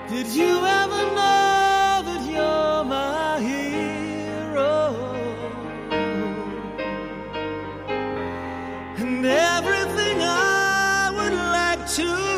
Did you ever know that you're my hero? And everything I would like to